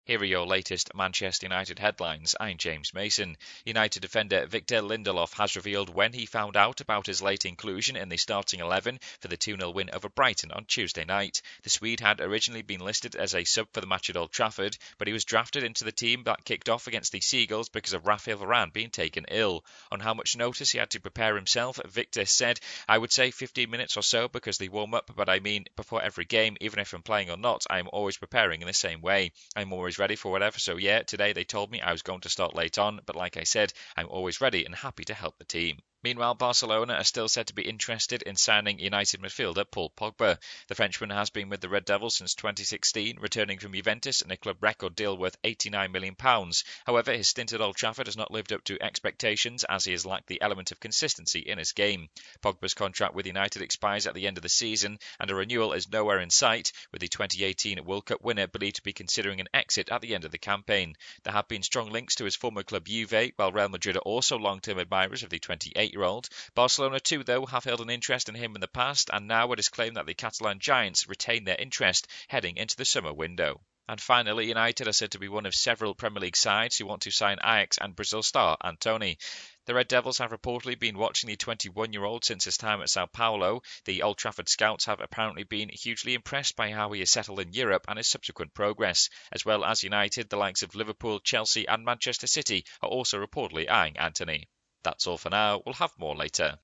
Here are your latest Manchester United headlines. I'm James Mason. United defender Victor Lindelof has revealed when he found out about his late inclusion in the starting 11 for the 2-0 win over Brighton on Tuesday night. The Swede had originally been listed as a sub for the match at Old Trafford, but he was drafted into the team that kicked off against the Seagulls because of Raphael Varane being taken ill. On how much notice he had to prepare himself, Victor said, "I would say 15 minutes or so because they warm up, but I mean before every game, even if I'm playing or not, I'm always preparing in the same way. I'm always ready for whatever, so yeah, today they told me I was going to start late on, but like I said, I'm always ready and happy to help the team." Meanwhile, Barcelona are still said to be interested in signing United midfielder Paul Pogba. The Frenchman has been with the Red Devils since 2016, returning from Juventus in a club record deal worth £89 million. However, his stint at Old Trafford has not lived up to expectations as he has lacked the element of consistency in his game. Pogba's contract with United expires at the end of the season, and a renewal is nowhere in sight, with the 2018 World Cup winner believed to be considering an exit at the end of the campaign. There have been strong links to his former club Juve, while Real Madrid are also long-term admirers of the 28-year-old. Barcelona too, though, have held an interest in him in the past, and now it is claimed that the Catalan giants retain their interest heading into the summer window. And finally, United are said to be one of several Premier League sides who want to sign Ajax and Brazil star Antony. The Red Devils have reportedly been watching the 21-year-old since his time at Sao Paulo. The Old Trafford scouts have apparently been hugely impressed by how he has settled in Europe and his subsequent progress. As well as United, the likes of Liverpool, Chelsea and Manchester City are also reportedly eyeing Antony. That's all for now. We'll have more later.